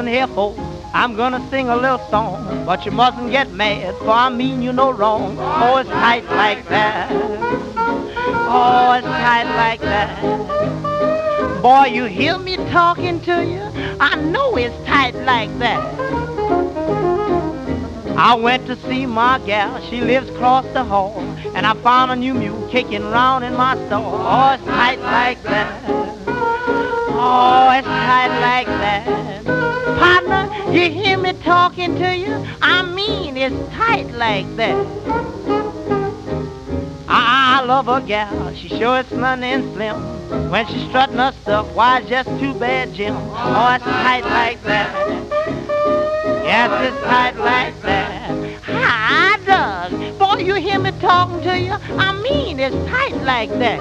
listen here, folks. I'm gonna sing a little song, but you mustn't get mad, for I mean you no wrong. Oh, it's tight like that. Oh, it's tight like that. Boy, you hear me talking to you? I know it's tight like that. I went to see my gal, she lives across the hall, and I found a new mule kicking round in my stall. Oh, it's tight like that. Oh, it's tight like that. Partner, you hear me talking to you? I mean, it's tight like that. I love a gal, she sure is slim and slim. When she's strutting her stuff, why, it's just too bad, Jim. Oh, it's tight like that. Yes, it's tight like that. Hi, Doug. Boy, you hear me talking to you? I mean, it's tight like that.